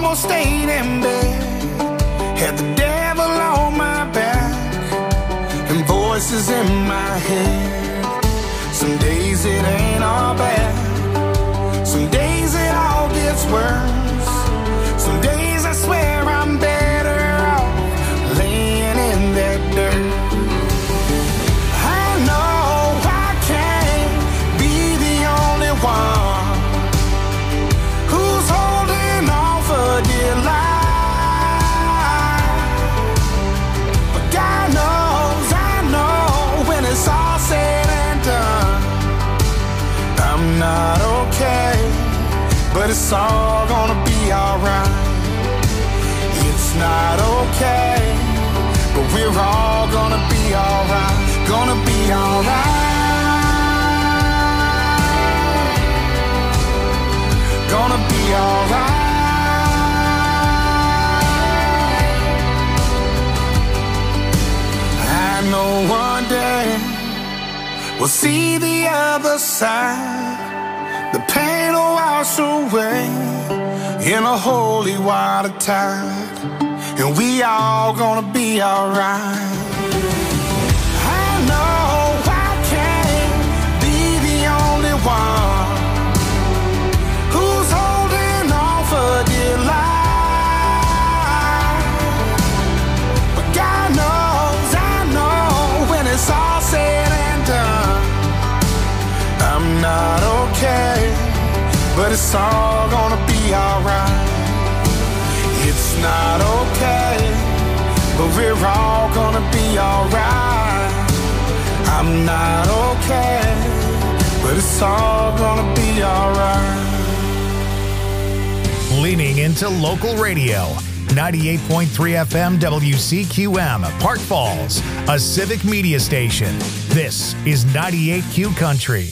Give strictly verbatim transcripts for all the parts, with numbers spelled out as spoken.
almost stayed in bed. Had the devil on my back and voices in my head. Some days it ain't all bad. Some days it all gets worse. Some days I swear I'm better off laying in that dirt. I know I can't be the only one who's holding on for dear life. But God knows, I know when it's all said and done, I'm not okay, but it's all gonna be alright. It's not okay, but we're all gonna be alright, gonna be alright, gonna be alright. I know one day we'll see the other side. The pain will wash away in a holy water tide, and we all gonna be alright. I know I can't be the only one who's holding on for dear life, but God knows, I know when it's all said and done, I'm not okay, but it's all gonna be alright. It's not okay, but we're all gonna be alright. I'm not okay, but it's all gonna be alright. Leaning into local radio. ninety-eight point three F M W C Q M, Park Falls, a civic media station. This is ninety-eight Q Country.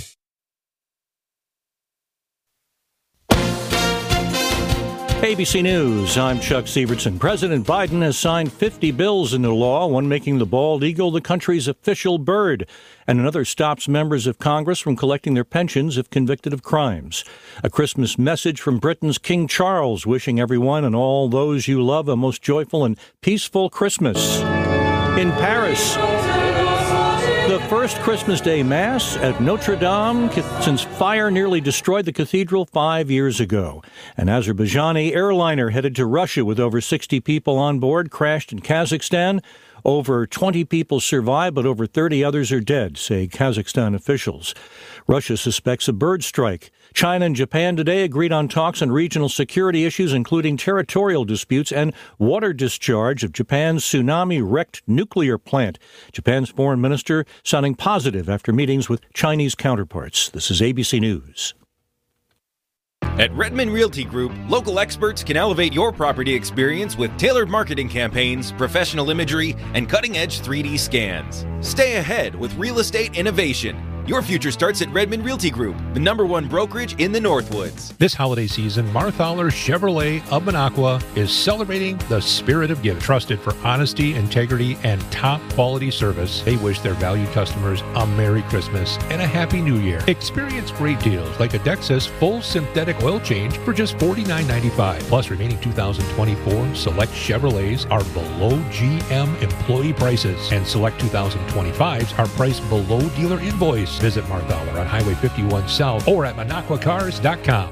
A B C News, I'm Chuck Sievertson. President Biden has signed fifty bills into law, one making the bald eagle the country's official bird, and another stops members of Congress from collecting their pensions if convicted of crimes. A Christmas message from Britain's King Charles, wishing everyone and all those you love a most joyful and peaceful Christmas. In Paris, the first Christmas Day Mass at Notre Dame since fire nearly destroyed the cathedral five years ago. An Azerbaijani airliner headed to Russia with over sixty people on board crashed in Kazakhstan. Over twenty people survived, but over thirty others are dead, say Kazakhstan officials. Russia suspects a bird strike. China and Japan today agreed on talks on regional security issues, including territorial disputes and water discharge of Japan's tsunami-wrecked nuclear plant. Japan's foreign minister sounding positive after meetings with Chinese counterparts. This is A B C News. At Redmond Realty Group, local experts can elevate your property experience with tailored marketing campaigns, professional imagery, and cutting-edge three D scans. Stay ahead with real estate innovation. Your future starts at Redmond Realty Group, the number one brokerage in the Northwoods. This holiday season, Marthaler Chevrolet of Minocqua is celebrating the spirit of giving. Trusted for honesty, integrity, and top quality service, they wish their valued customers a Merry Christmas and a Happy New Year. Experience great deals like a Dexus full synthetic oil change for just forty-nine ninety-five. Plus, remaining two thousand twenty-four select Chevrolets are below G M employee prices, and select two thousand twenty-fives are priced below dealer invoice. Visit Marthaler on Highway fifty-one South or at Minocqua Cars dot com.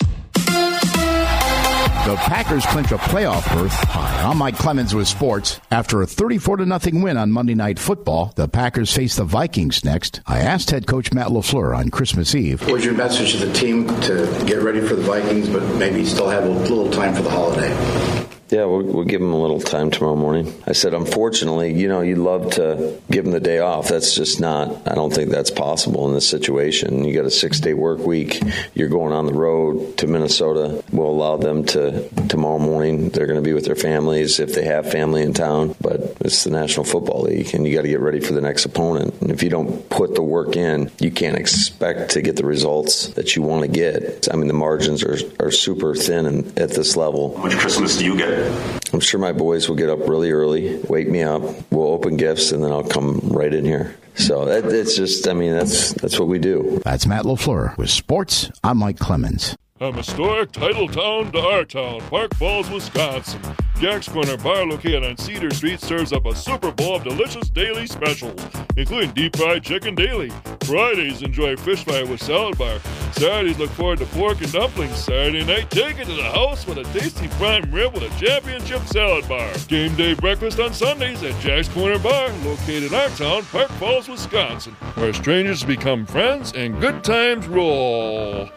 The Packers clinch a playoff berth. Hi, I'm Mike Clemens with sports. After a thirty-four to nothing win on Monday Night Football, the Packers face the Vikings next. I asked head coach Matt LaFleur on Christmas Eve. What was your message to the team to get ready for the Vikings, but maybe still have a little time for the holiday? Yeah, we'll, we'll give them a little time tomorrow morning. I said, unfortunately, you know, you'd love to give them the day off. That's just not, I don't think that's possible in this situation. You got a six-day work week. You're going on the road to Minnesota. We'll allow them to, tomorrow morning, they're going to be with their families if they have family in town. But it's the National Football League, and you got to get ready for the next opponent. And if you don't put the work in, you can't expect to get the results that you want to get. I mean, the margins are, are super thin and at this level. How much Christmas do you get? I'm sure my boys will get up really early, wake me up, we'll open gifts, and then I'll come right in here. So that, it's just, I mean, that's that's what we do. That's Matt LaFleur with sports. I'm Mike Clemens. From historic title town to our town, Park Falls, Wisconsin. Jack's Corner Bar, located on Cedar Street, serves up a Super Bowl of delicious daily specials, including deep fried chicken daily. Fridays, enjoy fish fry with salad bar. Saturdays, look forward to pork and dumplings. Saturday night, take it to the house with a tasty prime rib with a championship salad bar. Game day breakfast on Sundays at Jack's Corner Bar, located in our town, Park Falls, Wisconsin, where strangers become friends and good times roll.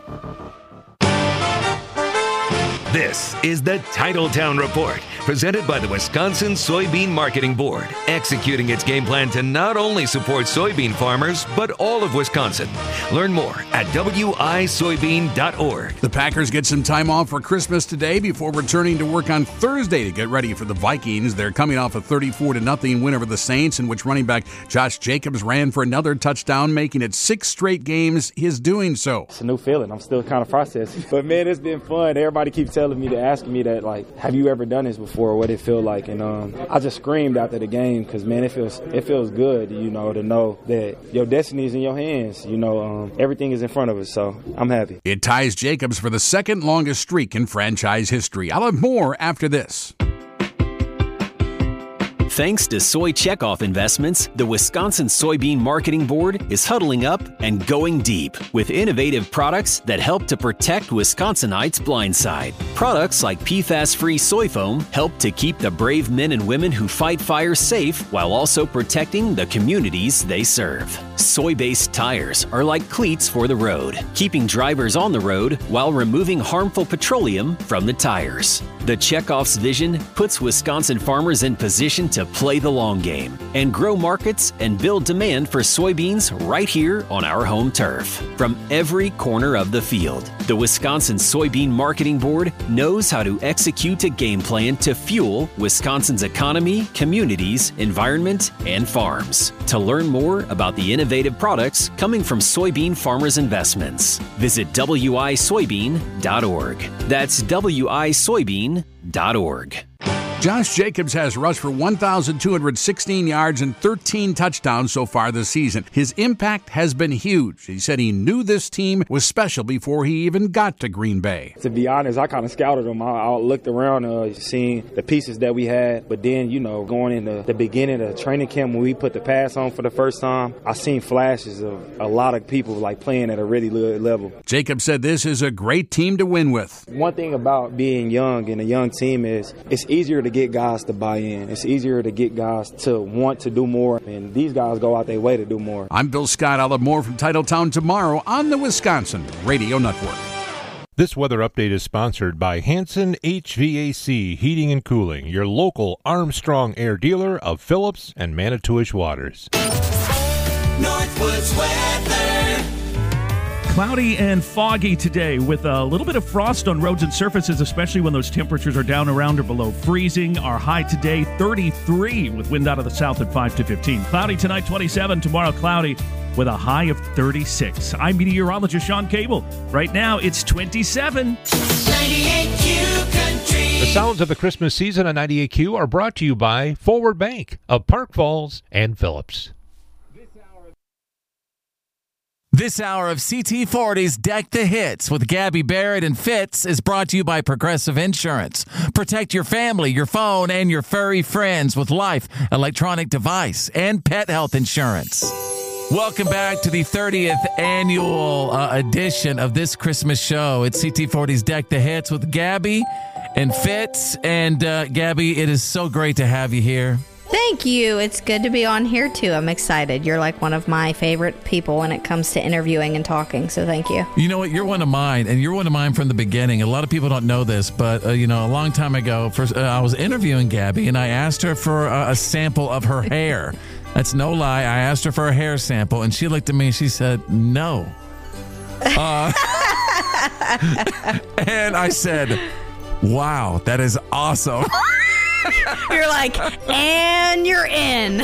This is the Titletown Report, presented by the Wisconsin Soybean Marketing Board, executing its game plan to not only support soybean farmers, but all of Wisconsin. Learn more at w i soybean dot org. The Packers get some time off for Christmas today before returning to work on Thursday to get ready for the Vikings. They're coming off a thirty-four to nothing win over the Saints, in which running back Josh Jacobs ran for another touchdown, making it six straight games his doing so. It's a new feeling. I'm still kind of processing. But, man, it's been fun. Everybody keeps telling me, to asking me that, like, have you ever done this before? What it feel like? And um, I just screamed after the game because, man, it feels it feels good, you know, to know that your destiny is in your hands. You know, um, everything is in front of us, so I'm happy. It ties Jacobs for the second longest streak in franchise history. I'll have more after this. Thanks to Soy Checkoff Investments, the Wisconsin Soybean Marketing Board is huddling up and going deep with innovative products that help to protect Wisconsinites' blind side. Products like P FAS-free soy foam help to keep the brave men and women who fight fire safe while also protecting the communities they serve. Soy-based tires are like cleats for the road, keeping drivers on the road while removing harmful petroleum from the tires. The Checkoff's vision puts Wisconsin farmers in position to play the long game and grow markets and build demand for soybeans right here on our home turf. From every corner of the field, the Wisconsin Soybean Marketing Board knows how to execute a game plan to fuel Wisconsin's economy, communities, environment, and farms. To learn more about the innovative products coming from soybean farmers' investments, visit w i soybean dot org. That's w i soybean dot org. Josh Jacobs has rushed for one thousand two hundred sixteen yards and thirteen touchdowns so far this season. His impact has been huge. He said he knew this team was special before he even got to Green Bay. To be honest, I kind of scouted them. I, I looked around, uh, seeing the pieces that we had. But then, you know, going into the beginning of training camp when we put the pass on for the first time, I seen flashes of a lot of people like playing at a really good level. Jacobs said this is a great team to win with. One thing about being young and a young team is it's easier to get guys to buy in. It's easier to get guys to want to do more, and these guys go out their way to do more. I'm Bill Scott. I'll have more from Titletown tomorrow on the Wisconsin Radio Network. This weather update is sponsored by Hanson H V A C Heating and Cooling, your local Armstrong Air dealer of Phillips and Manitowish Waters. Northwoods weather. Cloudy and foggy today with a little bit of frost on roads and surfaces, especially when those temperatures are down around or below freezing. Our high today, thirty-three, with wind out of the south at five to fifteen. Cloudy tonight, twenty-seven. Tomorrow, cloudy with a high of thirty-six. I'm meteorologist Sean Cable. Right now, it's twenty-seven. ninety-eight Q Country. The sounds of the Christmas season on ninety-eight Q are brought to you by Forward Bank of Park Falls and Phillips. This hour of C T forty's Deck the Hits with Gabby Barrett and Fitz is brought to you by Progressive Insurance. Protect your family, your phone, and your furry friends with life, electronic device, and pet health insurance. Welcome back to the thirtieth annual uh, edition of this Christmas show. It's C T forty's Deck the Hits with Gabby and Fitz. And uh, Gabby, it is so great to have you here. Thank you. It's good to be on here, too. I'm excited. You're like one of my favorite people when it comes to interviewing and talking, so thank you. You know what? You're one of mine, and you're one of mine from the beginning. A lot of people don't know this, but, uh, you know, a long time ago, first, uh, I was interviewing Gabby, and I asked her for uh, a sample of her hair. That's no lie. I asked her for a hair sample, and she looked at me and she said, no. Uh, and I said, wow, that is awesome. You're like, and you're in.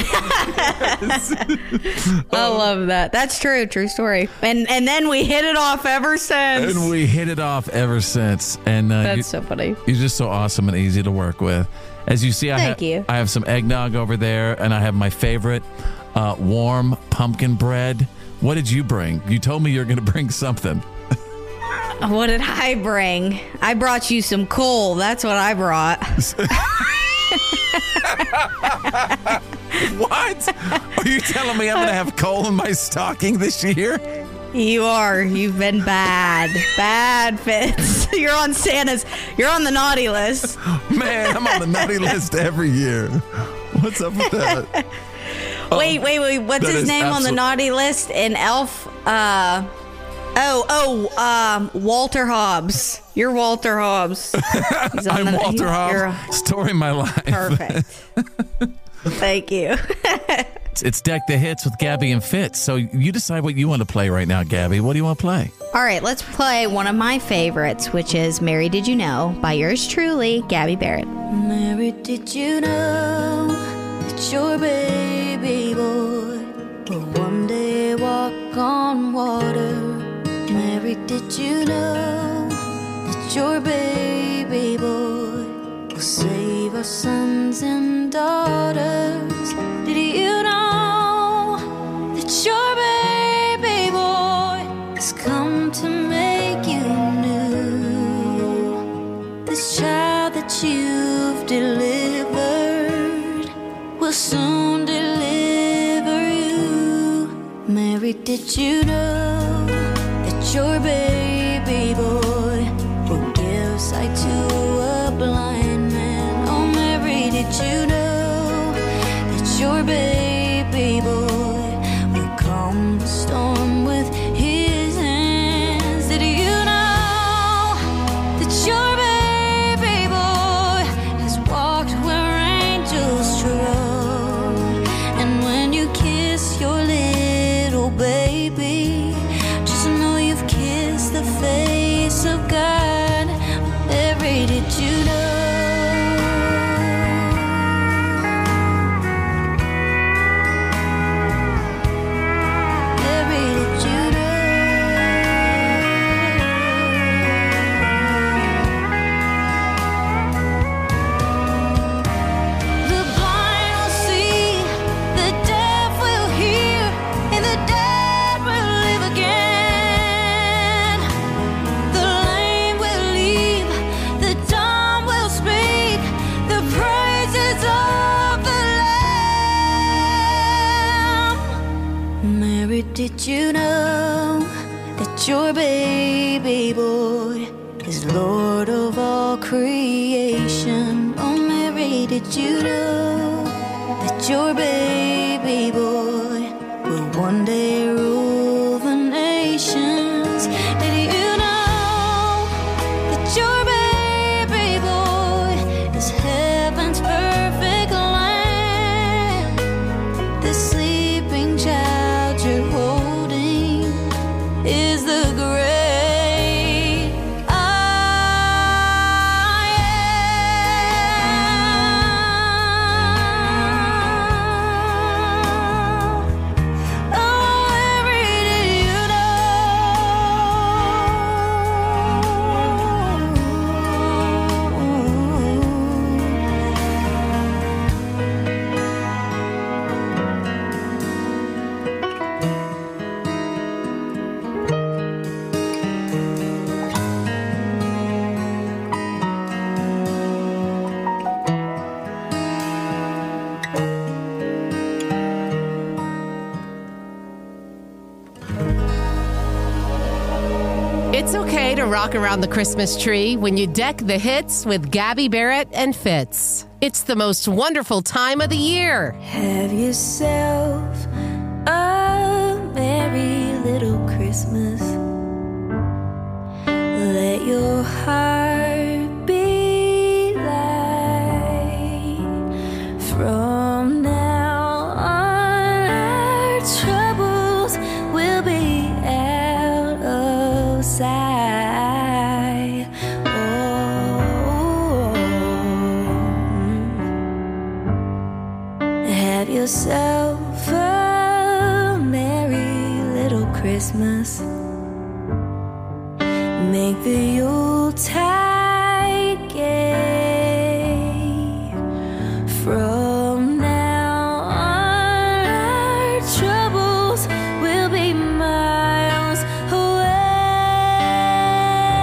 I love that. That's true. True story. And and then we hit it off ever since. And we hit it off ever since. And uh, That's you, so funny. You're just so awesome and easy to work with. As you see, I, Thank ha- you. I have some eggnog over there, and I have my favorite uh, warm pumpkin bread. What did you bring? You told me you were going to bring something. What did I bring? I brought you some coal. That's what I brought. What? Are you telling me I'm going to have coal in my stocking this year? You are. You've been bad. Bad, Fitz. You're on Santa's. You're on the naughty list. Man, I'm on the naughty list every year. What's up with that? Wait, wait, wait. What's his name absolute- on the naughty list? In Elf? Uh, oh, oh, um, Walter Hobbs. You're Walter Hobbs. He's on I'm the, Walter Hobbs. Story of my life. Perfect. Thank you. It's Deck the Hits with Gabby and Fitz. So you decide what you want to play right now, Gabby. What do you want to play? All right, let's play one of my favorites, which is Mary Did You Know by yours truly, Gabby Barrett. Mary, did you know that your baby boy will one day walk on water? Mary, did you know that your baby boy will save our sons and daughters? Did you know that your baby boy has come to make you new? This child that you've delivered will soon deliver you. Mary, did you know that your baby boy will give sight to a blind man? Oh, Mary, did you know your baby boy will calm the storm with his hands? Did you know that your baby boy has walked where angels trod? And when you kiss your little baby, just know you've kissed the face of God. Mary, did you know? Did you know that your baby boy is Lord of all creation? Oh, Mary, did you know that your baby boy will one day rule the nations? Did you know that your baby boy is heaven's perfect lamb? The sleeping child you're holding is the great I am. Oh, Mary, did you It's okay to rock around the Christmas tree when you deck the hits with Gabby Barrett and Fitz. It's the most wonderful time of the year. Have yourself a merry little Christmas. Let your heart be light. From now on, our troubles will be out of sight. Oh, have yourself a merry little Christmas. Make the Yuletide gay. From now on, our troubles will be miles away.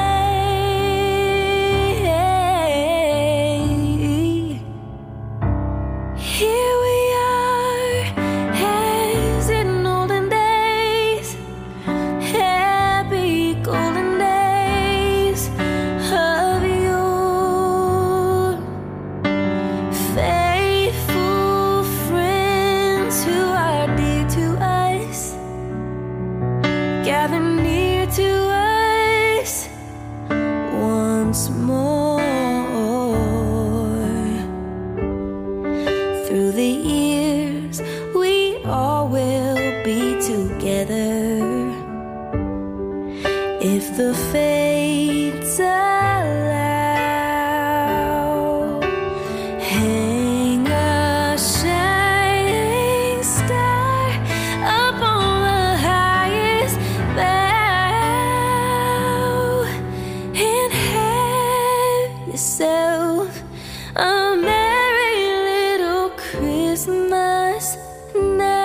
if the fates allow, hang a shining star up on the highest bough and have yourself a merry little Christmas now.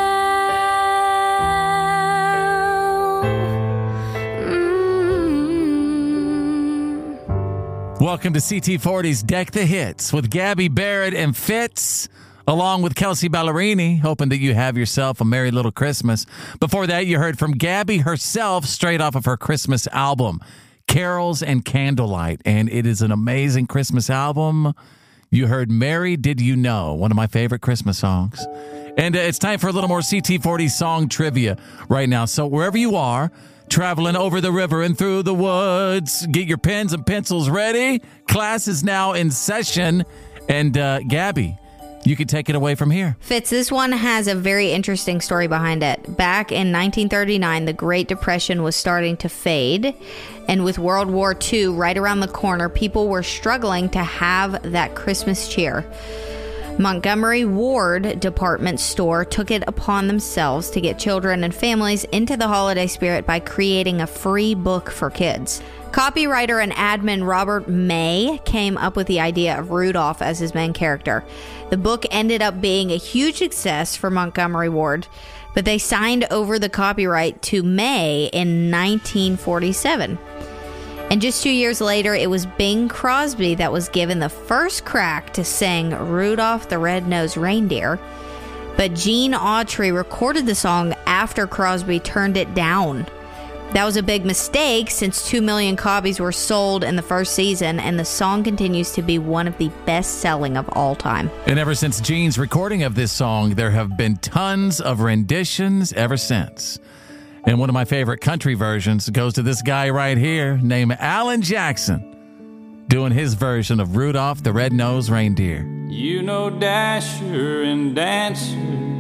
Welcome to C T forty's Deck the Hits with Gabby Barrett and Fitz, along with Kelsey Ballerini, hoping that you have yourself a merry little Christmas. Before that, you heard from Gabby herself straight off of her Christmas album, Carols and Candlelight, and it is an amazing Christmas album. You heard Mary Did You Know, one of my favorite Christmas songs. And uh, it's time for a little more C T forty song trivia right now. So wherever you are, traveling over the river and through the woods, get your pens and pencils ready. Class is now in session. And uh, Gabby, you can take it away from here. Fitz, this one has a very interesting story behind it. Back in nineteen thirty-nine, the Great Depression was starting to fade. And with World War Two right around the corner, people were struggling to have that Christmas cheer. Montgomery Ward Department Store took it upon themselves to get children and families into the holiday spirit by creating a free book for kids. Copywriter and admin Robert May came up with the idea of Rudolph as his main character. The book ended up being a huge success for Montgomery Ward, but they signed over the copyright to May in nineteen forty-seven. And just two years later, it was Bing Crosby that was given the first crack to sing Rudolph the Red-Nosed Reindeer. But Gene Autry recorded the song after Crosby turned it down. That was a big mistake since two million copies were sold in the first season, and the song continues to be one of the best-selling of all time. And ever since Gene's recording of this song, there have been tons of renditions ever since. And one of my favorite country versions goes to this guy right here named Alan Jackson, doing his version of Rudolph the Red-Nosed Reindeer. You know Dasher and Dancer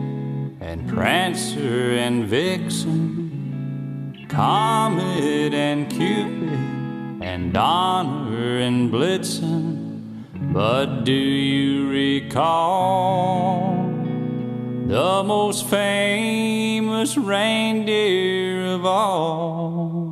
and Prancer and Vixen, Comet and Cupid and Donner and Blitzen. But do you recall the most famous reindeer of all?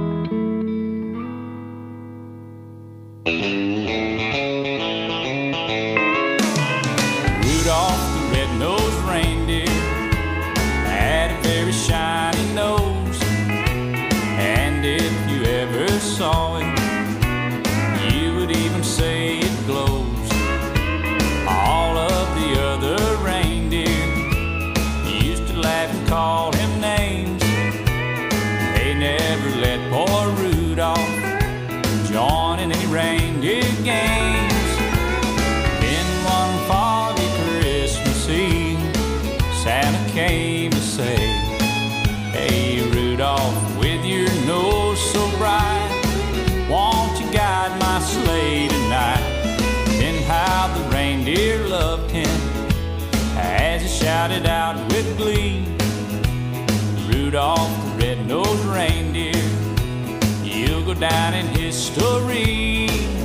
Rudolph the red-nosed reindeer had a very shiny nose, and if you ever saw it, you would even say it glows. All of the other reindeer laugh and call him names. They never let poor Rudolph join in any reindeer games. Then one foggy Christmas Eve, Santa came to say, hey Rudolph, with your nose so bright, won't you guide my sleigh tonight? Then how the reindeer loved him as he shouted out with glee, Rudolph the red-nosed reindeer, you'll go down in history.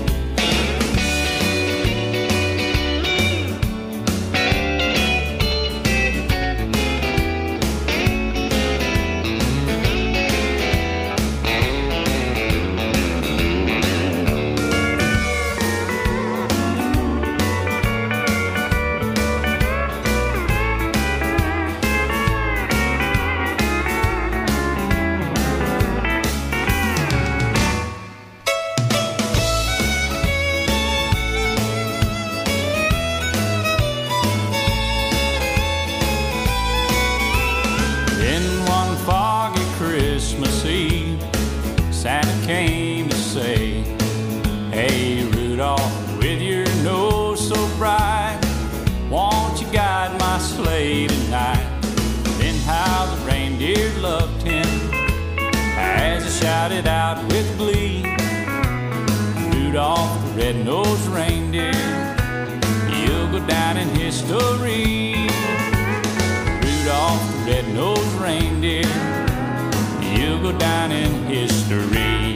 Came to say, hey Rudolph, with your nose so bright, won't you guide my sleigh tonight? Then how the reindeer loved him as he shouted out with glee, Rudolph the red-nosed reindeer, you'll go down in history. Rudolph the red-nosed reindeer, you'll go down in history.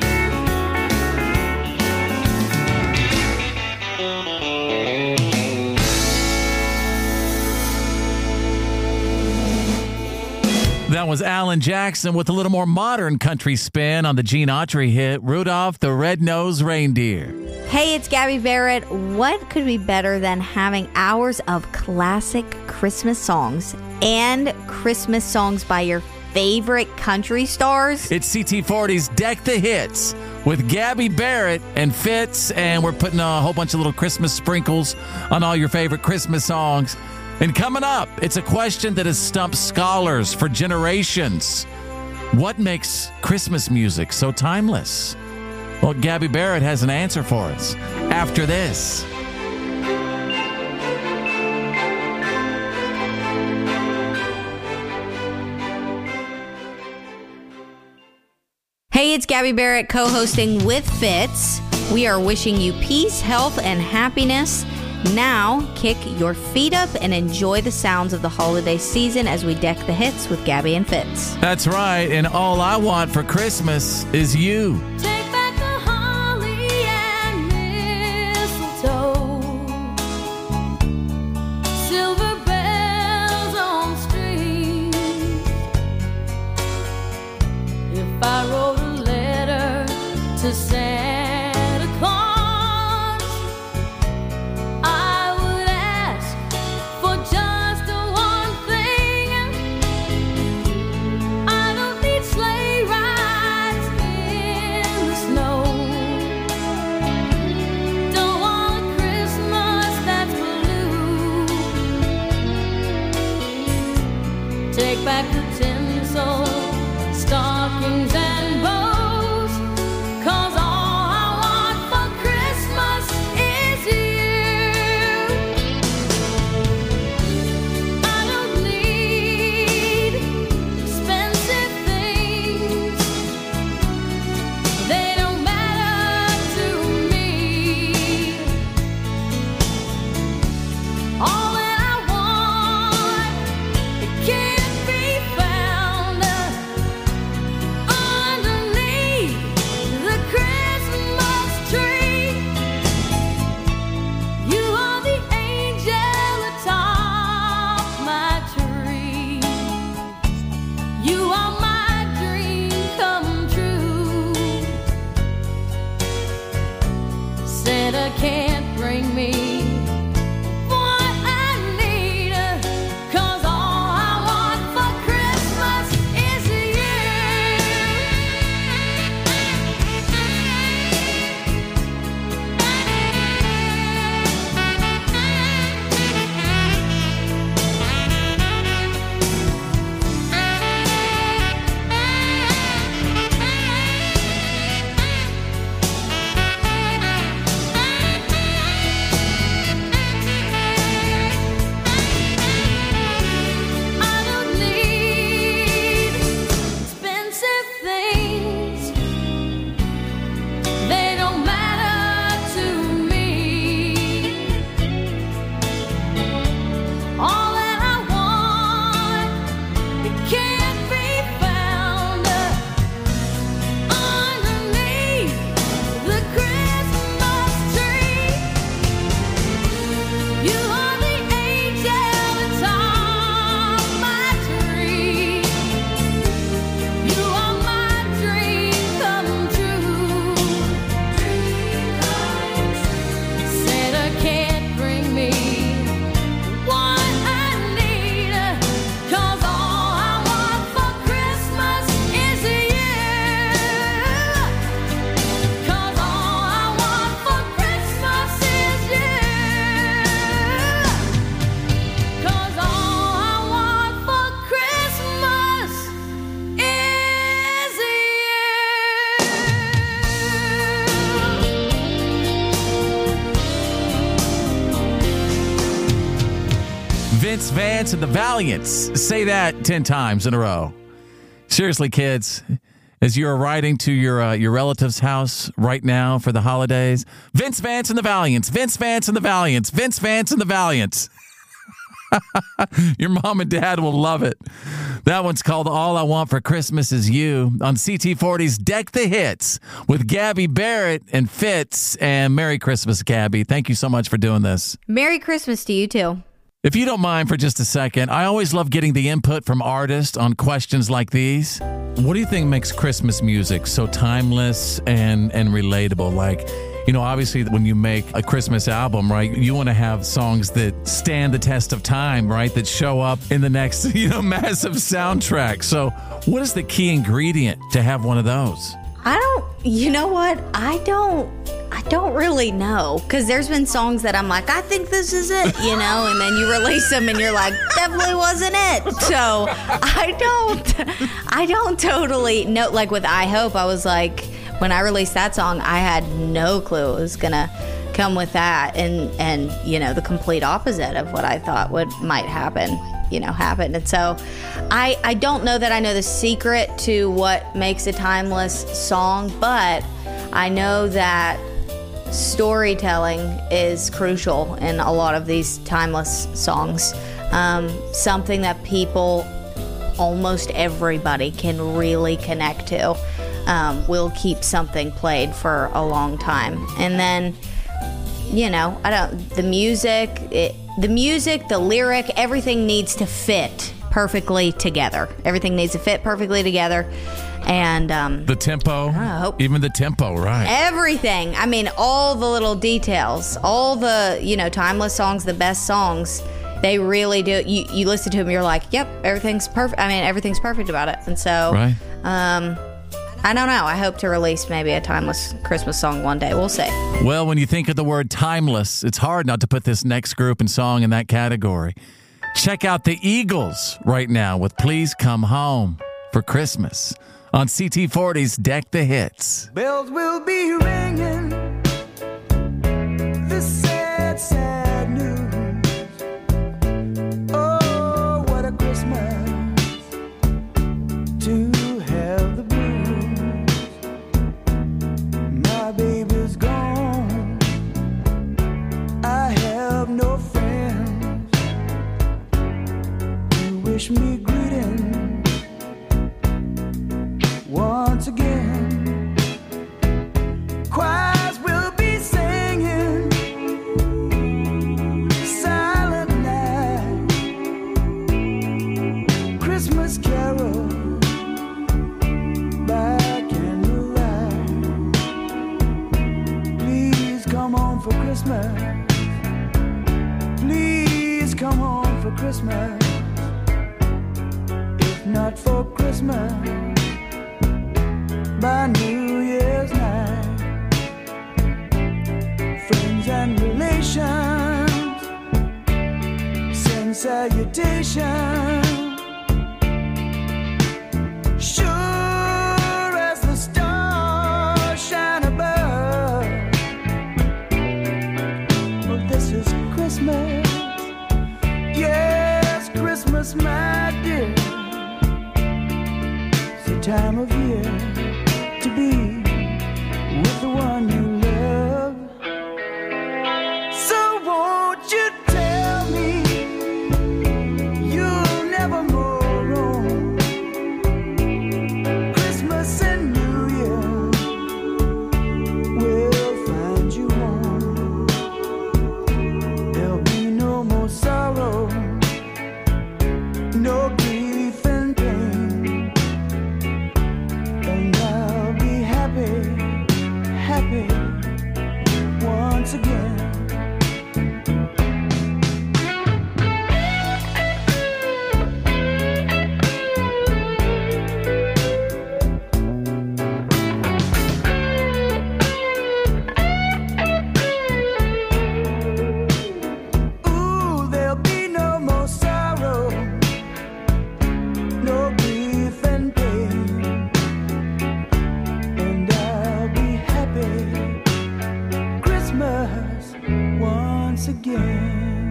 That was Alan Jackson with a little more modern country spin on the Gene Autry hit, Rudolph the Red-Nosed Reindeer. Hey, it's Gabby Barrett. What could be better than having hours of classic Christmas songs and Christmas songs by your favorite country stars? It's C T forty's Deck the Hits with Gabby Barrett and Fitz, and we're putting a whole bunch of little Christmas sprinkles on all your favorite Christmas songs. And coming up, it's a question that has stumped scholars for generations. What makes Christmas music so timeless? Well, Gabby Barrett has an answer for us after this. Hey, it's Gabby Barrett co-hosting with Fitz. We are wishing you peace, health, and happiness. Now, kick your feet up and enjoy the sounds of the holiday season as we deck the hits with Gabby and Fitz. That's right, and all I want for Christmas is you. Take back the holly and mistletoe, silver bells on strings. If I wrote a letter to Santa Claus, take back the tinsel, stockings and bows, 'cause all I want for Christmas is you. I don't need expensive things, they don't matter to me. All that I want, it can't be found underneath the Christmas tree. You are the angel atop my tree. You are my dream come true. Santa can't bring me what I need, 'cause all I want for Christmas is you. I don't need expensive things, they don't matter to me. All that I want, it can't be found underneath the Christmas tree. You are the angel atop my tree. You are my dream come true. Santa can't bring me what I need, 'cause all I want for Christmas is you. 'Cause all I want for Christmas is you. 'Cause all I want for Christmas is Vince Vance and the Valiants. Say that ten times in a row. Seriously, kids, as you're riding to your uh, your relative's house right now for the holidays, Vince Vance and the Valiants, Vince Vance and the Valiants, Vince Vance and the Valiants. Your mom and dad will love it. That one's called All I Want for Christmas Is You on C T forty's Deck the Hits with Gabby Barrett and Fitz. And Merry Christmas, Gabby. Thank you so much for doing this. Merry Christmas to you, too. If you don't mind for just a second, I always love getting the input from artists on questions like these. What do you think makes Christmas music so timeless and, and relatable? Like, you know, obviously when you make a Christmas album, right, you want to have songs that stand the test of time, right, that show up in the next, you know, massive soundtrack. So what is the key ingredient to have one of those? I don't, you know what? I don't, I don't really know. Because there's been songs that I'm like, I think this is it, you know, and then you release them and you're like, definitely wasn't it. So I don't, I don't totally know. Like with I Hope, I was like, when I released that song, I had no clue it was going to come with that. And, and, you know, the complete opposite of what I thought would might happen, you know, happened. And so I, I don't know that I know the secret to what makes a timeless song, but I know that storytelling is crucial in a lot of these timeless songs. Um, something that people, almost everybody, can really connect to. Um, will keep something played for a long time. And then, you know, I don't, the music, it, the music, the lyric, everything needs to fit perfectly together. Everything needs to fit perfectly together. And um, the tempo, even the tempo, right? Everything. I mean, all the little details, all the, you know, timeless songs, the best songs, they really do. You, you listen to them, you're like, yep, everything's perfect. I mean, everything's perfect about it. And so, right. um, I don't know. I hope to release maybe a timeless Christmas song one day. We'll see. Well, when you think of the word timeless, it's hard not to put this next group and song in that category. Check out the Eagles right now with Please Come Home for Christmas on C T forty's Deck the Hits. Bells will be ringing. This sad, sad news. Oh, what a Christmas to have the blues. My baby's gone. I have no friends to wish me greeting. Once again, choirs will be singing Silent Night, Christmas carol by candlelight. Please come home for Christmas. Please come home for Christmas. If not for Christmas, by New Year's night, friends and relations send salutations. Sure as the stars shine above. Well, this is Christmas. Yes, Christmas, my dear. It's the time of year to be with the one you love. So won't you tell me you'll never more roam? Christmas and New Year will find you home. There'll be no more sorrow, no grief and pain, and I'll be happy, happy once again. Ooh, there'll be no more sorrow, no grief and pain, and I'll be happy Christmas once again.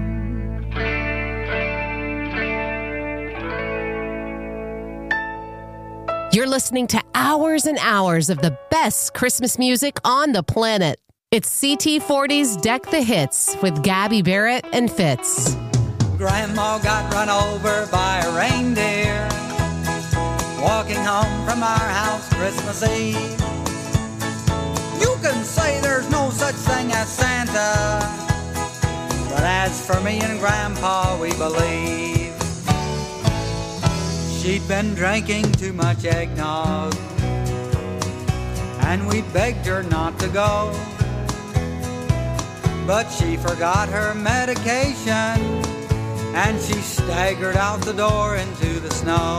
You're listening to hours and hours of the best Christmas music on the planet. It's C T forty's Deck the Hits with Gabby Barrett and Fitz. Grandma got run over by a reindeer walking home from our house Christmas Eve. You can say there's no such thing as Santa, but as for me and Grandpa, we believe. She'd been drinking too much eggnog, and we begged her not to go. But she forgot her medication, and she staggered out the door into the snow.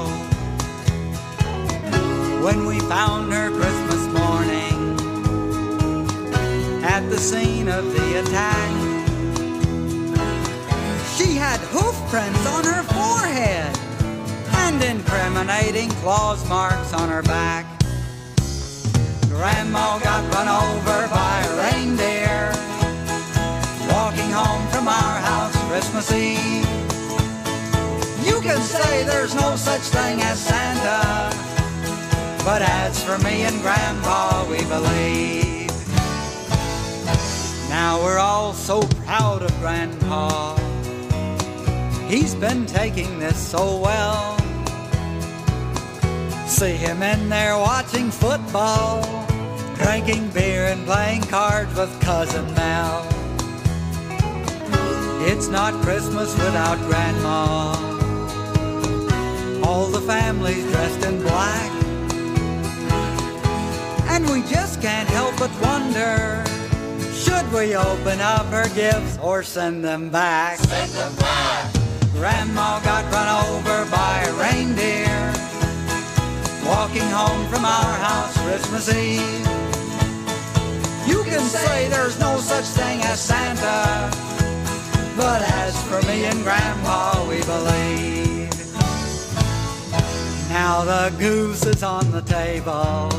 When we found her Christmas morning at the scene of the attack, she had hoof prints on her forehead and incriminating claws marks on her back. Grandma got run over by a reindeer walking home from our house Christmas Eve. You can say there's no such thing as Santa, but as for me and Grandpa, we believe. Now we're all so proud of Grandpa. He's been taking this so well. See him in there watching football, drinking beer and playing cards with Cousin Mel. It's not Christmas without Grandma. All the family's dressed in black, and we just can't help but wonder, should we open up her gifts or send them back? Send them back. Grandma got run over by a reindeer walking home from our house Christmas Eve. You can say there's no such thing as Santa, but as for me and Grandpa, we believe. Now the goose is on the table,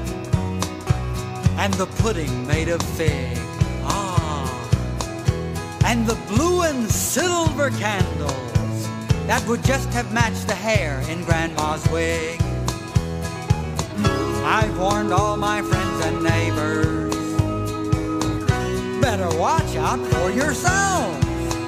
and the pudding made of fig. Ah, and the blue and silver candles that would just have matched the hair in Grandma's wig. I've warned all my friends and neighbors, better watch out for yourselves.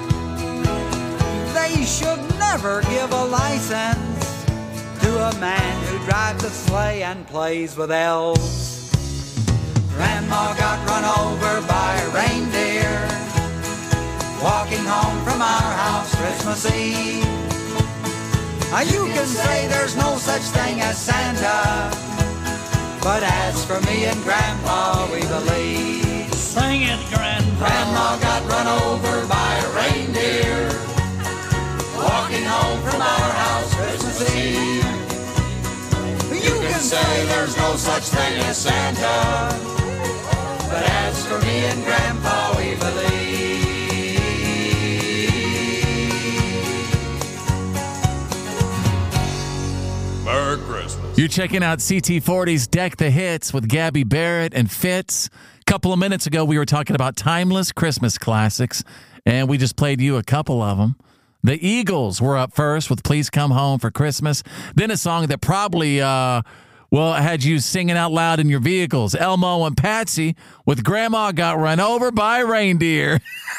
They should never give a license to a man who drives a sleigh and plays with elves. Grandma got run over by a reindeer walking home from our house Christmas Eve. Now you can say there's no such thing as Santa, but as for me and Grandpa, we believe. Sing it, Grandpa. Grandma got run over by a reindeer walking home from our house Christmas Eve. You can say there's no such thing as Santa, but as for me and Grandpa, we believe. Merry Christmas. You're checking out C T forty's Deck the Hits with Gabby Barrett and Fitz. A couple of minutes ago, we were talking about timeless Christmas classics, and we just played you a couple of them. The Eagles were up first with Please Come Home for Christmas. Then a song that probably, uh, well, had you singing out loud in your vehicles. Elmo and Patsy with Grandma Got Run Over by a Reindeer.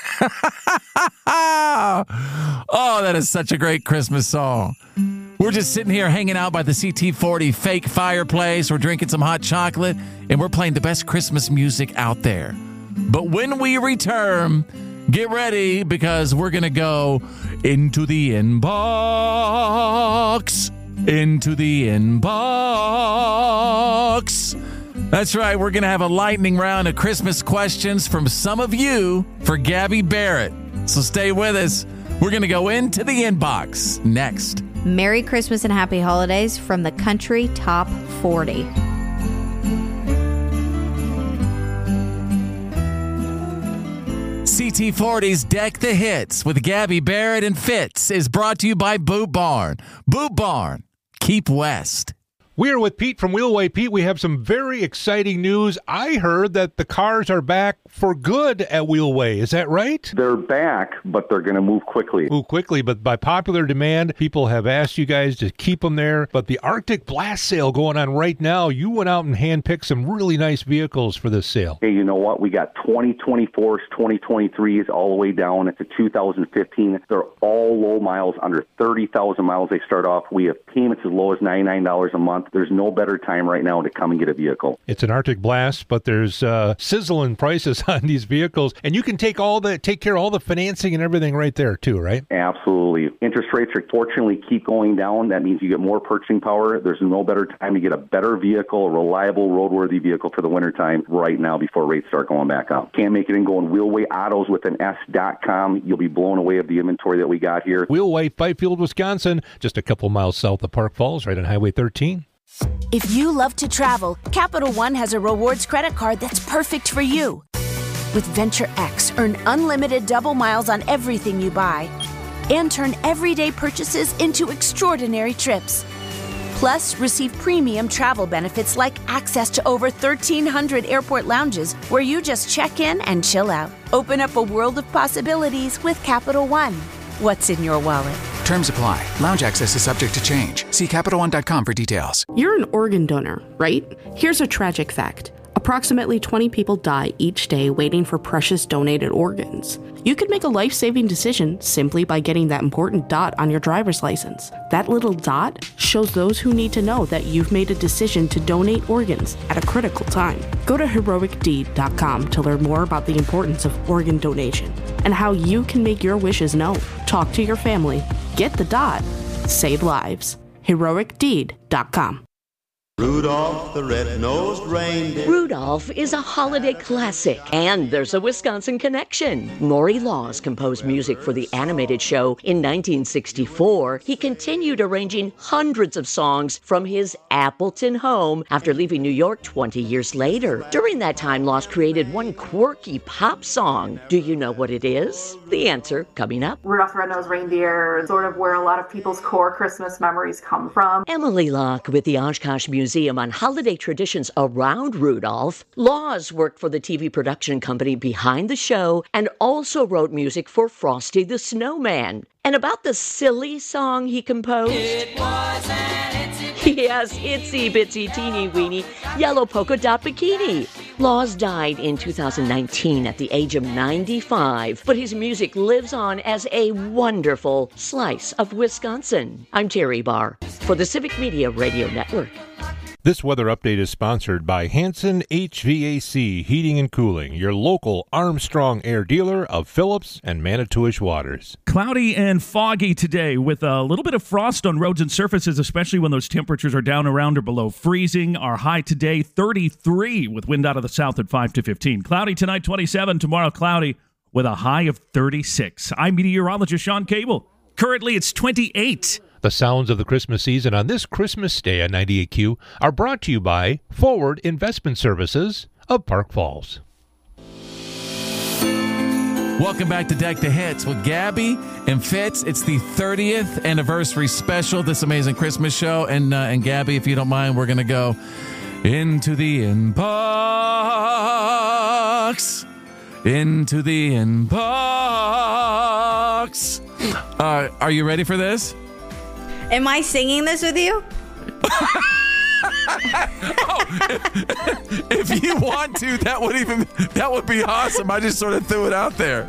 Oh, that is such a great Christmas song. We're just sitting here hanging out by the C T forty fake fireplace. We're drinking some hot chocolate, and we're playing the best Christmas music out there. But when we return, get ready, because we're going to go into the inbox. Into the inbox. That's right. We're going to have a lightning round of Christmas questions from some of you for Gabby Barrett. So stay with us. We're going to go into the inbox next. Merry Christmas and Happy Holidays from the Country Top forty. C T forty's Deck the Hits with Gabby Barrett and Fitz is brought to you by Boot Barn. Boot Barn. Keep West. We're with Pete from Wheelway. Pete, we have some very exciting news. I heard that the cars are back for good at Wheelway. Is that right? They're back, but they're going to move quickly. Move quickly, but by popular demand, people have asked you guys to keep them there. But the Arctic Blast sale going on right now, you went out and handpicked some really nice vehicles for this sale. Hey, you know what? We got twenty twenty-fours, twenty twenty-threes, all the way down to two thousand fifteen. They're all low miles, under thirty thousand miles they start off. We have payments as low as ninety-nine dollars a month. There's no better time right now to come and get a vehicle. It's an Arctic Blast, but there's uh, sizzling prices on these vehicles, and you can take all the take care of all the financing and everything right there too, right? Absolutely. Interest rates are fortunately keep going down. That means you get more purchasing power. There's no better time to get a better vehicle, a reliable, roadworthy vehicle for the wintertime right now before rates start going back up. Can't make it and go in Wheelway Autos with an S dot com. You'll be blown away of the inventory that we got here. Wheelway, Fifield, Wisconsin, just a couple miles south of Park Falls, right on Highway thirteen. If you love to travel, Capital One has a rewards credit card that's perfect for you. With Venture X, earn unlimited double miles on everything you buy and turn everyday purchases into extraordinary trips. Plus, receive premium travel benefits like access to over thirteen hundred airport lounges where you just check in and chill out. Open up a world of possibilities with Capital One. What's in your wallet? Terms apply. Lounge access is subject to change. See Capital One dot com for details. You're an organ donor, right? Here's a tragic fact. Approximately twenty people die each day waiting for precious donated organs. You could make a life-saving decision simply by getting that important dot on your driver's license. That little dot shows those who need to know that you've made a decision to donate organs at a critical time. Go to heroic deed dot com to learn more about the importance of organ donation and how you can make your wishes known. Talk to your family. Get the dot. Save lives. heroic deed dot com. Rudolph the red-nosed reindeer. Rudolph is a holiday classic, and there's a Wisconsin connection. Maury Laws composed music for the animated show in nineteen sixty-four. He continued arranging hundreds of songs from his Appleton home after leaving New York twenty years later. During that time, Laws created one quirky pop song. Do you know what it is? The answer coming up. Rudolph the Red-Nosed Reindeer is sort of where a lot of people's core Christmas memories come from. Emily Locke with the Oshkosh Museum on holiday traditions around Rudolph. Laws worked for the T V production company behind the show and also wrote music for Frosty the Snowman. And about the silly song he composed... It was an itsy Yes, itsy bitsy teeny weeny yellow polka dot bikini. Laws died in two thousand nineteen at the age of ninety-five, but his music lives on as a wonderful slice of Wisconsin. I'm Terry Barr for the Civic Media Radio Network. This weather update is sponsored by Hanson H V A C Heating and Cooling, your local Armstrong Air dealer of Phillips and Manitowish waters. Cloudy and foggy today with a little bit of frost on roads and surfaces, especially when those temperatures are down around or below freezing. Our high today, thirty-three, with wind out of the south at five to fifteen. Cloudy tonight, twenty-seven. Tomorrow, cloudy with a high of thirty-six. I'm meteorologist Sean Cable. Currently, it's twenty-eight. The sounds of the Christmas season on this Christmas day on ninety-eight Q are brought to you by Forward Investment Services of Park Falls. Welcome back to Deck the Hits with Gabby and Fitz. It's the thirtieth anniversary special, this amazing Christmas show. And, uh, and Gabby, if you don't mind, we're going to go into the inbox. Into the inbox. Uh, are you ready for this? Am I singing this with you? oh, if, if you want to, that would even that would be awesome. I just sort of threw it out there.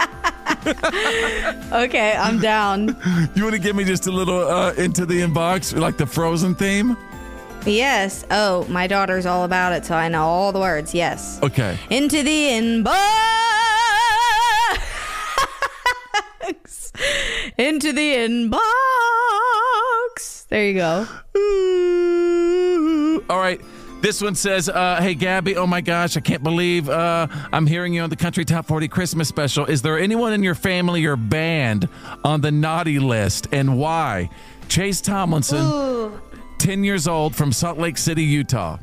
Okay, I'm down. You want to give me just a little uh, into the inbox, like the Frozen theme? Yes. Oh, my daughter's all about it, so I know all the words. Yes. Okay. Into the inbox. Into the inbox. There you go. Ooh. All right. This one says, uh, hey, Gabby, oh, my gosh, I can't believe uh, I'm hearing you on the Country Top forty Christmas special. Is there anyone in your family or band on the naughty list, and why? Chase Tomlinson, Ooh. ten years old, from Salt Lake City, Utah.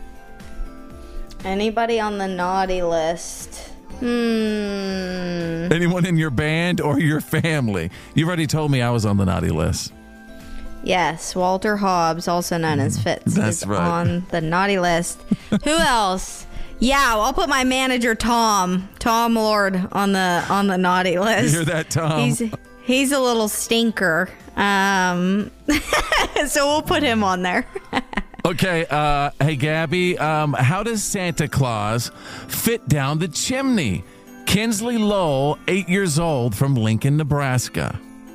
Anybody on the naughty list? Hmm. Anyone in your band or your family? You've already told me I was on the naughty list. Yes, Walter Hobbs, also known as Fitz, That's is right. on the naughty list. Who else? Yeah, I'll put my manager Tom, Tom Lord, on the on the naughty list. You hear that, Tom? He's he's a little stinker. Um, so we'll put him on there. Okay, uh, hey, Gabby, um, how does Santa Claus fit down the chimney? Kinsley Lowell, eight years old, from Lincoln, Nebraska.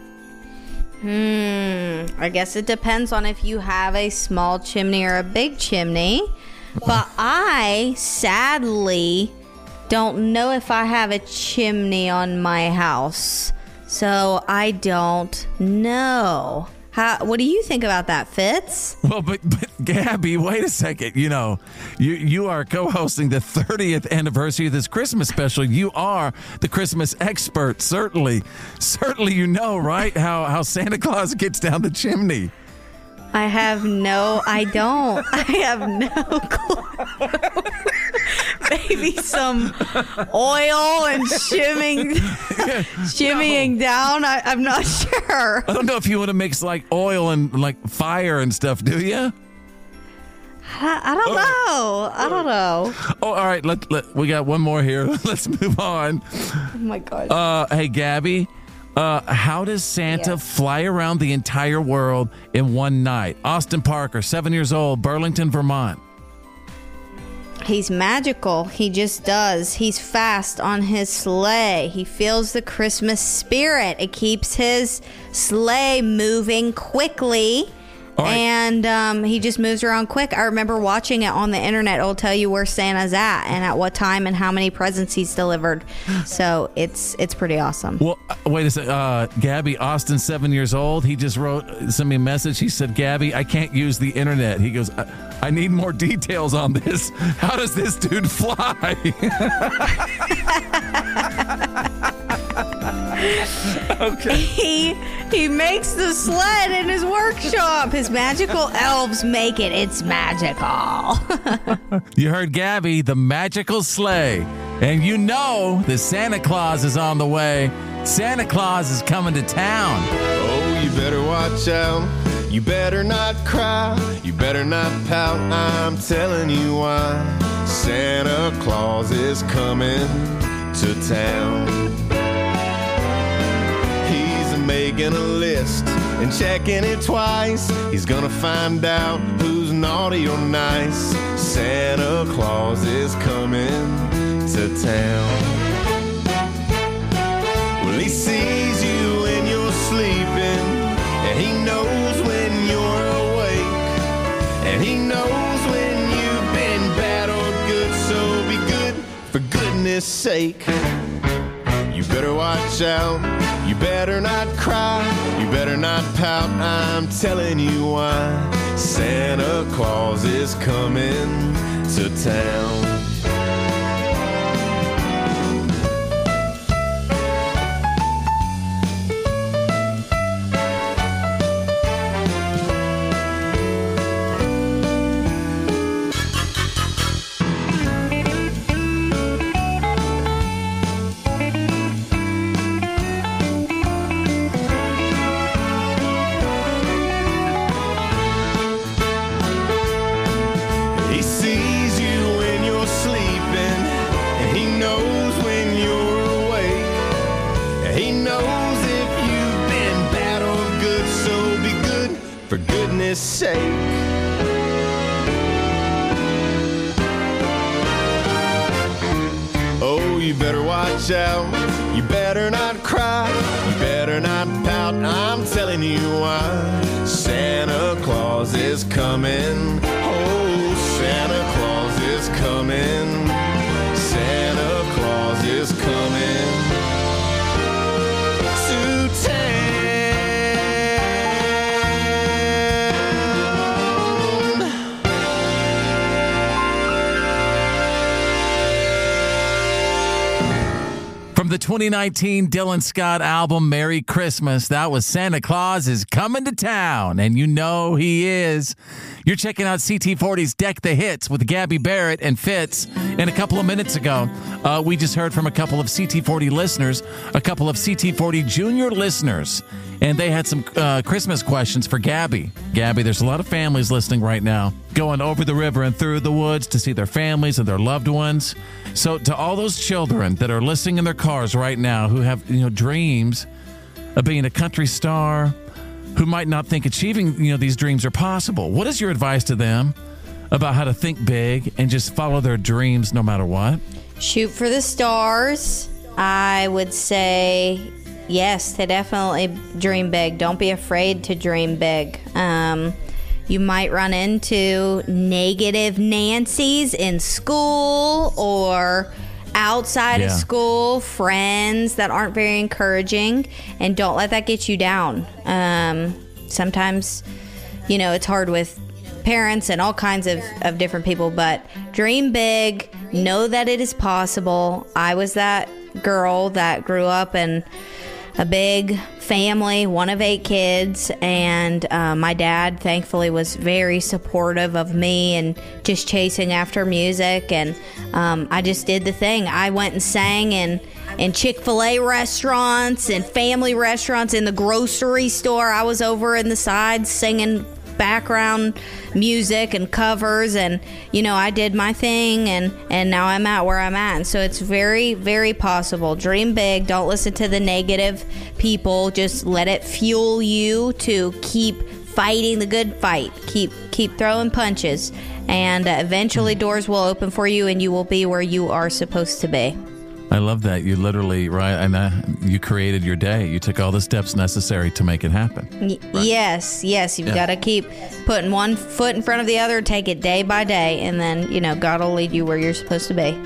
Hmm, I guess it depends on if you have a small chimney or a big chimney. But I, sadly, don't know if I have a chimney on my house. So I don't know. How, what do you think about that, Fitz? Well, but, but Gabby, wait a second. You know, you you are co-hosting the thirtieth anniversary of this Christmas special. You are the Christmas expert. Certainly, certainly you know, right, how, how Santa Claus gets down the chimney. I have no, I don't. I have no clue. Maybe some oil and shimming, shimmying down. I, I'm not sure. I don't know if you want to mix like oil and like fire and stuff, do you? I, I don't know. I don't know. Oh, all right. Let, let we got one more here. Let's move on. Oh my God. Uh, hey, Gabby. Uh, how does Santa Yes. fly around the entire world in one night? Austin Parker, seven years old, Burlington, Vermont. He's magical. He just does. He's fast on his sleigh. He feels the Christmas spirit. It keeps his sleigh moving quickly. All right. And um, he just moves around quick. I remember watching it on the internet. It'll tell you where Santa's at and at what time and how many presents he's delivered. So it's it's pretty awesome. Well, uh, wait a second. Uh, Gabby, Austin, seven years old. He just wrote, sent me a message. He said, Gabby, I can't use the internet. He goes, I, I need more details on this. How does this dude fly? Okay. He he makes the sled in his workshop. His magical elves make it. It's magical. You heard Gabby, the magical sleigh. And you know that Santa Claus is on the way. Santa Claus is coming to town. Oh, you better watch out. You better not cry. You better not pout. I'm telling you why. Santa Claus is coming to town. Making a list and checking it twice. He's gonna find out who's naughty or nice. Santa Claus is coming to town. Well, he sees you when you're sleeping, and he knows when you're awake, and he knows when you've been bad or good. So be good for goodness sake. You better watch out. You better not cry. You better not pout. I'm telling you why. Santa Claus is coming to town. Sake. Oh, you better watch out. You better not cry. You better not pout. I'm telling you why. Santa Claus is coming. Oh, Santa Claus is coming. Santa Claus is coming to town. From the the twenty nineteen Dylan Scott album, Merry Christmas. That was Santa Claus is Coming to Town, and you know he is. You're checking out C T forty's Deck the Hits with Gabby Barrett and Fitz. And a couple of minutes ago, uh, we just heard from a couple of C T forty listeners, a couple of C T forty junior listeners, and they had some uh, Christmas questions for Gabby. Gabby, there's a lot of families listening right now, going over the river and through the woods to see their families and their loved ones. So to all those children that are listening in their cars right now who have, you know, dreams of being a country star, who might not think achieving, you know, these dreams are possible, what is your advice to them about how to think big and just follow their dreams no matter what? Shoot for the stars. I would say yes, to definitely dream big. Don't be afraid to dream big. Um, you might run into negative Nancys in school or outside Yeah. of school, friends that aren't very encouraging, and don't let that get you down. Um, sometimes, you know, it's hard with parents and all kinds of, of different people, but dream big, know that it is possible. I was that girl that grew up in a big family, one of eight kids, and uh, my dad thankfully was very supportive of me and just chasing after music, and um, I just did the thing. I went and sang in, in Chick-fil-A restaurants and family restaurants, in the grocery store. I was over in the sides singing background music and covers, and you know, I did my thing, and and now I'm at where I'm at. And so it's very, very possible. Dream big. Don't listen to the negative people. Just let it fuel you to keep fighting the good fight. Keep keep throwing punches, and uh, eventually doors will open for you, and you will be where you are supposed to be. I love that. You literally, right, and uh, you created your day. You took all the steps necessary to make it happen. Y- Yes, yes. You've Yeah. got to keep putting one foot in front of the other, take it day by day, and then, you know, God will lead you where you're supposed to be.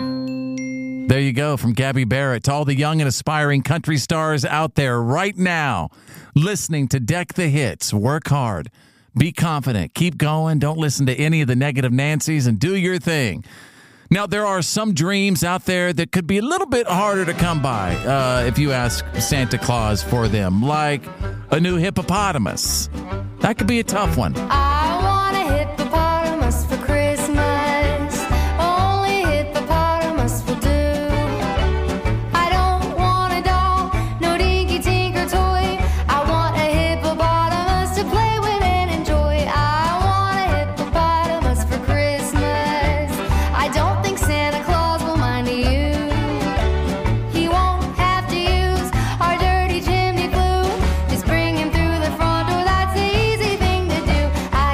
There you go, from Gabby Barrett to all the young and aspiring country stars out there right now, listening to Deck the Hits. Work hard. Be confident. Keep going. Don't listen to any of the negative Nancys, and do your thing. Now, there are some dreams out there that could be a little bit harder to come by uh, if you ask Santa Claus for them, like a new hippopotamus. That could be a tough one. I want a hippopotamus for Christmas. Only hippopotamus will do. I don't want a doll, no dinky tinker toy. I want a hippopotamus to play with and enjoy. I want a hippopotamus for Christmas. I don't think Santa Claus will mind you. He won't have to use our dirty chimney flue. Just bring him through the front door, that's the easy thing to do. I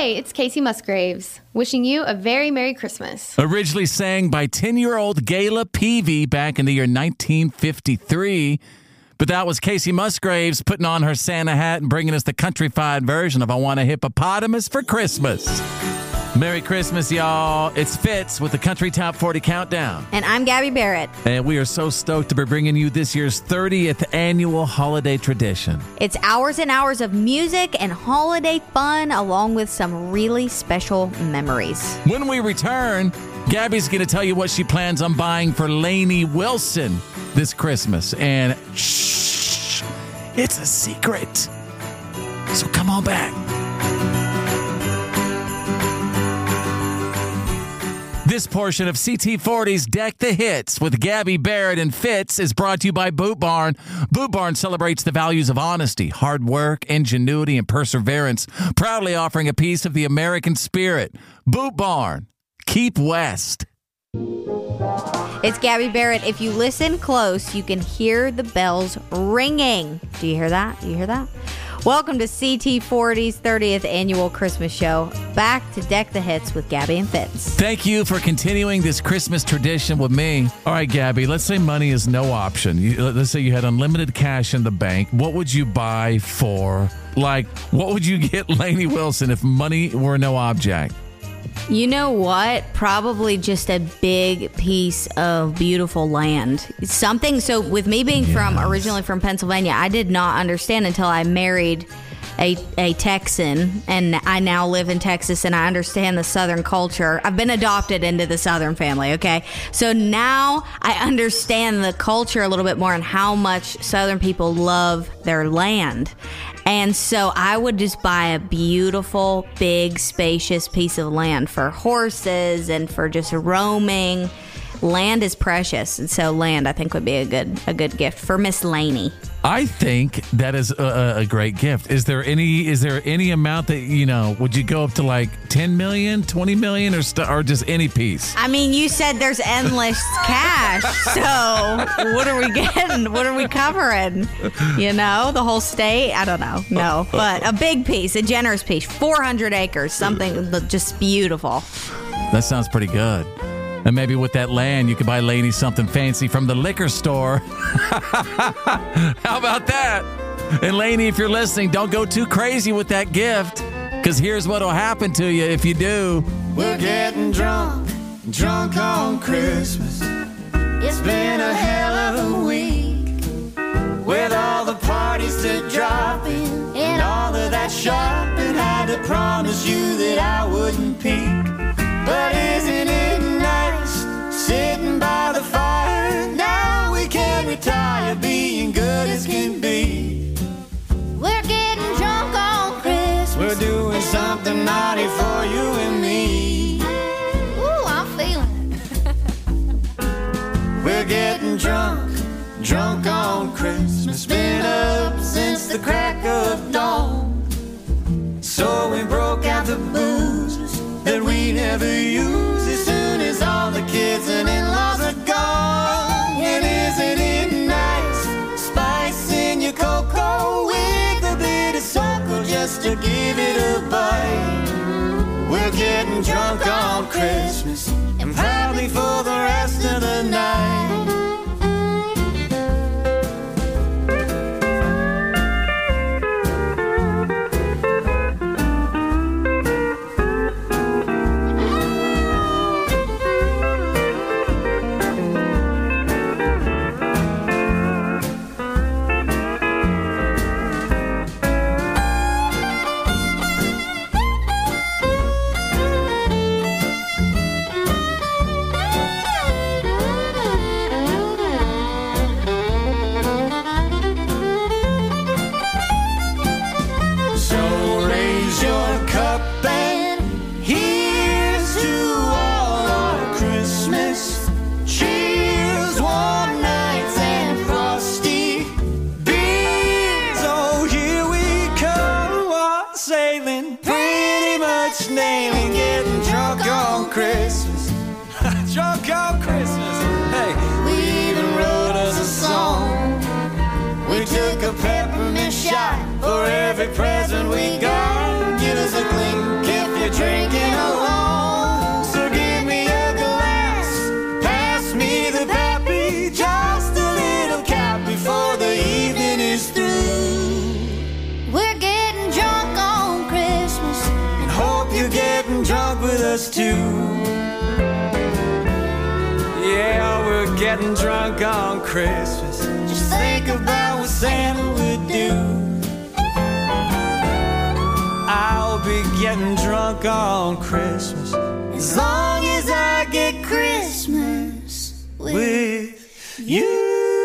Hi, it's Casey Musgraves, wishing you a very Merry Christmas. Originally sang by ten-year-old Gayla Peavy back in the year nineteen fifty-three. But that was Casey Musgraves putting on her Santa hat and bringing us the countrified version of I Want a Hippopotamus for Christmas. Merry Christmas, y'all. It's Fitz with the Country Top forty Countdown. And I'm Gabby Barrett. And we are so stoked to be bringing you this year's thirtieth annual holiday tradition. It's hours and hours of music and holiday fun, along with some really special memories. When we return, Gabby's going to tell you what she plans on buying for Lainey Wilson this Christmas. And shh, it's a secret. So come on back. This portion of C T forty's Deck the Hits with Gabby Barrett and Fitz is brought to you by Boot Barn. Boot Barn celebrates the values of honesty, hard work, ingenuity, and perseverance, proudly offering a piece of the American spirit. Boot Barn. Keep West. It's Gabby Barrett. If you listen close, you can hear the bells ringing. Do you hear that? Do you hear that? Welcome to C T forty's thirtieth annual Christmas show. Back to Deck the Hits with Gabby and Fitz. Thank you for continuing this Christmas tradition with me. All right, Gabby, let's say money is no option. You, let's say you had unlimited cash in the bank. What would you buy for? Like, what would you get Lainey Wilson if money were no object? You know what? Probably just a big piece of beautiful land. Something, so with me being yes. from, originally from Pennsylvania, I did not understand until I married a, a Texan, and I now live in Texas, and I understand the Southern culture. I've been adopted into the Southern family, okay? So now I understand the culture a little bit more and how much Southern people love their land. And so I would just buy a beautiful, big, spacious piece of land for horses and for just roaming. Land is precious, and so land, I think, would be a good a good gift for Miss Lainey. I think that is a, a great gift. Is there any is there any amount that, you know, would you go up to like ten million, twenty million, or st- or just any piece? I mean, you said there's endless cash, so what are we getting? What are we covering? You know, the whole state? I don't know. No, but a big piece, a generous piece, four hundred acres, something just beautiful. That sounds pretty good. And maybe with that land, you could buy Lainey something fancy from the liquor store. How about that? And Lainey, if you're listening, don't go too crazy with that gift, because here's what will happen to you if you do. We're getting drunk, drunk on Christmas. It's been a hell of a week, with all the parties to drop in and all of that shopping. Had to promise you that I wouldn't peek. But isn't it nice sitting by the fire? Now we can retire being good as can be. We're getting drunk on Christmas. We're doing something naughty for you and me. Ooh, I'm feeling it. We're getting drunk, drunk on Christmas. Been up since the crack of dawn. So we broke out the booze that we never use as soon as all the kids and in-laws are gone. And isn't it nice, spice in your cocoa with a bit of Soko just to give it a bite. We're getting drunk on Christmas and probably for the rest of the night. us two. Yeah, we're getting drunk on Christmas. Just think about what Santa would do. I'll be getting drunk on Christmas as long as I get Christmas with you.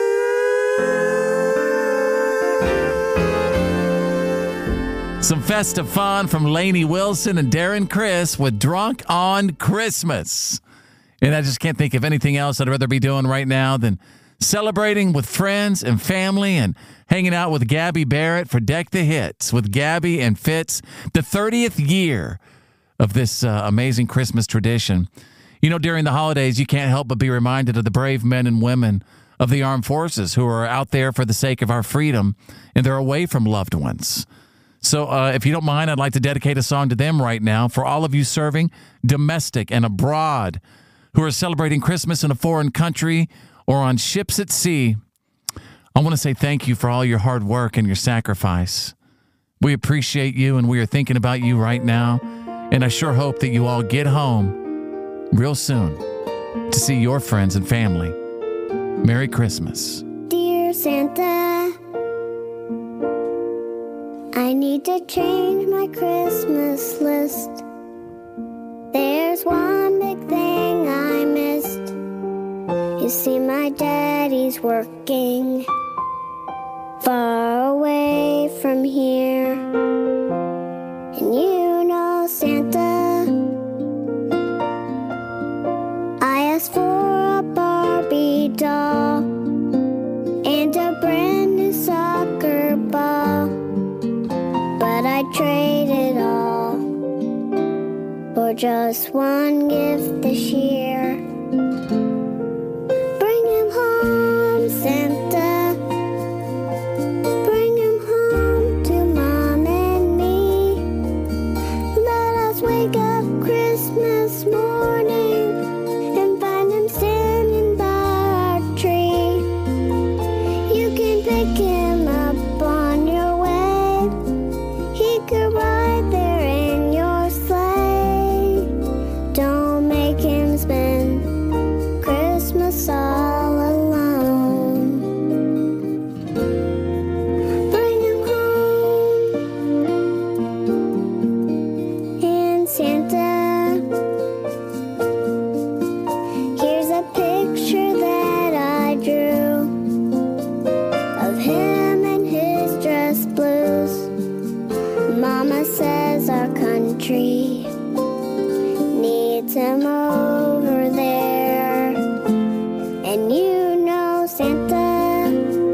Some festive fun from Lainey Wilson and Darren Criss with Drunk on Christmas. And I just can't think of anything else I'd rather be doing right now than celebrating with friends and family and hanging out with Gabby Barrett for Deck the Hits with Gabby and Fitz, the thirtieth year of this uh, amazing Christmas tradition. You know, during the holidays, you can't help but be reminded of the brave men and women of the armed forces who are out there for the sake of our freedom, and they're away from loved ones. So uh, if you don't mind, I'd like to dedicate a song to them right now for all of you serving domestic and abroad who are celebrating Christmas in a foreign country or on ships at sea. I want to say thank you for all your hard work and your sacrifice. We appreciate you, and we are thinking about you right now. And I sure hope that you all get home real soon to see your friends and family. Merry Christmas. Dear Santa, I need to change my Christmas list. There's one big thing I missed. You see, my daddy's working far away from here. And you know, Santa, I asked for a Barbie doll and a brand new soccer ball, but I traded all for just one gift this year. Bring him home, Santa. Bring him home to Mom and me. Let us wake up Christmas morning and find him standing by our tree. You can pick him up on your way. He could ride there in your sleigh. Don't make him spend Christmas all alone. Bring him home. And Santa, here's a picture that I drew of him in his dress blues. Mama says our country needs him over there. And you know, Santa,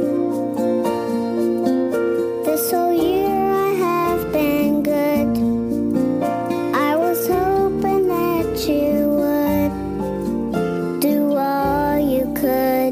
this whole year I have been good. I was hoping that you would do all you could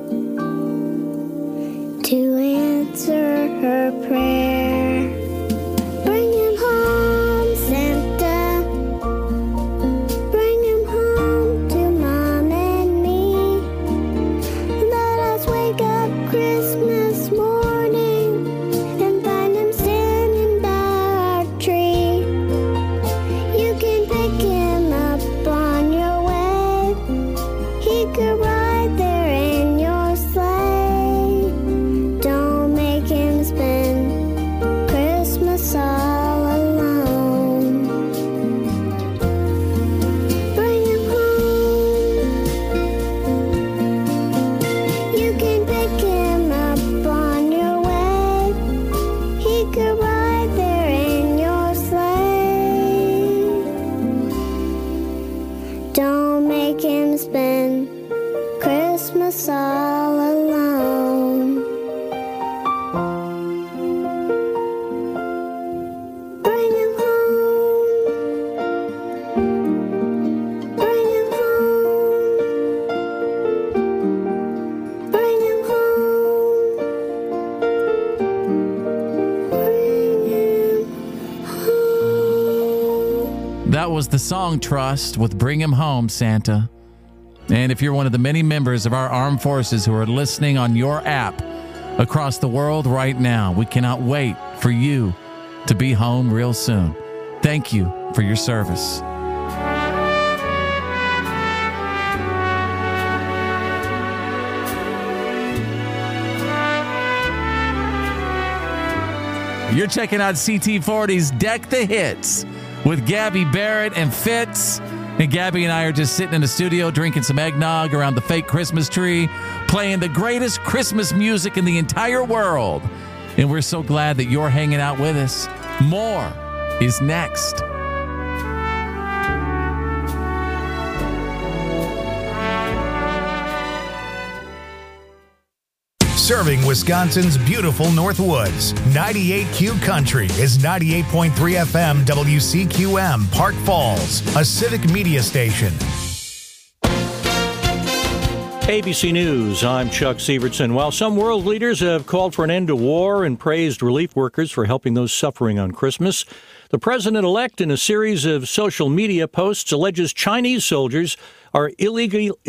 to answer her prayer. Bring him home, Santa. Bring him home to Mom and me. Let us wake up Christmas morning and find him standing by our tree. You can pick him up on your way. He could ride there in your sleigh. Don't make him spend Christmas all alone. Bring him home. You can pick him up on your way. He could ride there in your sleigh. Don't make him spend Christmas all alone. Bring him home. Bring him home. Bring him home. Bring him home. That was the Song Trust with Bring Him Home, Santa. And if you're one of the many members of our armed forces who are listening on your app across the world right now, we cannot wait for you to be home real soon. Thank you for your service. You're checking out C T forty's Deck the Hits with Gabby Barrett and Fitz. And Gabby and I are just sitting in the studio drinking some eggnog around the fake Christmas tree, playing the greatest Christmas music in the entire world. And we're so glad that you're hanging out with us. More is next. Serving Wisconsin's beautiful North Woods. ninety-eight Q Country is ninety-eight point three F M W C Q M, Park Falls, a civic media station. A B C News, I'm Chuck Sievertson. While some world leaders have called for an end to war and praised relief workers for helping those suffering on Christmas, the president-elect, in a series of social media posts, alleges Chinese soldiers are illegally